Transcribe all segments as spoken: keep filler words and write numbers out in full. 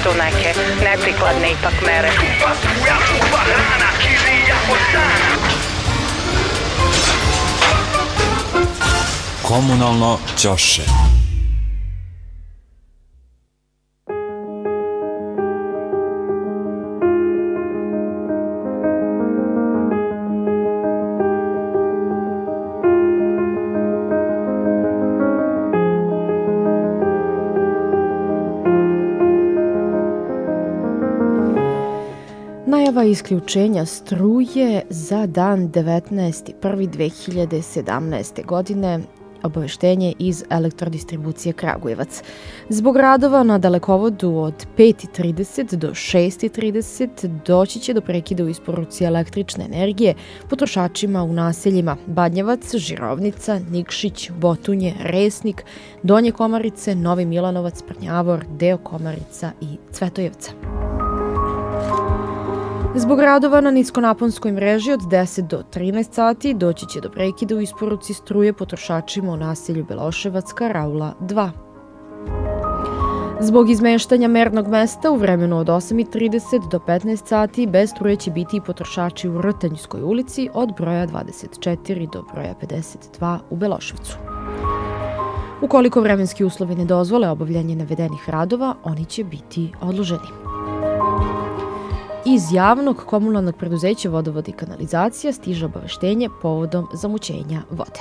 tu neke neprikladne ipak mere. Komunalno ćoše. Najava isključenja struje za dan devetnaesti prvog dve hiljade sedamnaeste. godine, obaveštenje iz Elektrodistribucije Kragujevac. Zbog radova na dalekovodu od pet i trideset do šest i trideset doći će do prekida u isporuci električne energije potrošačima u naseljima Badnjevac, Žirovnica, Nikšić, Botunje, Resnik, Donje Komarice, Novi Milanovac, Prnjavor, deo Komarica i Cvetojevca. Zbog radova na niskonaponskoj mreži od deset do trinaest sati doći će do prekida u isporuci struje potrošačima u naselju Beloševac, Karaula dva. Zbog izmeštanja mernog mesta u vremenu od osam i trideset do petnaest sati bez struje će biti i potrošači u Rtanjskoj ulici od broja dvadeset četiri do broja pedeset dva u Beloševcu. Ukoliko vremenski uslovi ne dozvole obavljanje navedenih radova, oni će biti odloženi. Iz javnog komunalnog preduzeća Vodovod i kanalizacija stiže obaveštenje povodom zamućenja vode.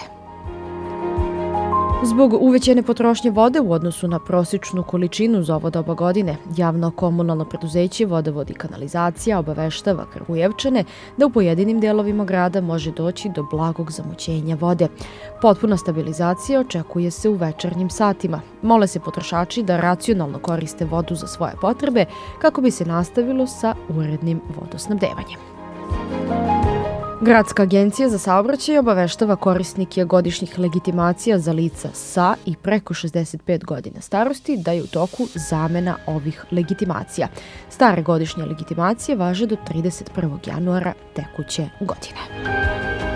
Zbog uvećane potrošnje vode u odnosu na prosječnu količinu za ovo doba godine, javno komunalno preduzeće Vodovod i kanalizacija obaveštava Kragujevčane da u pojedinim delovima grada može doći do blagog zamućenja vode. Potpuna stabilizacija očekuje se u večernjim satima. Mole se potrošači da racionalno koriste vodu za svoje potrebe kako bi se nastavilo sa urednim vodosnabdevanjem. Gradska agencija za saobraćaj obaveštava korisnike godišnjih legitimacija za lica sa i preko šezdeset pet godina starosti da je u toku zamena ovih legitimacija. Stare godišnje legitimacije važe do trideset prvog januara tekuće godine.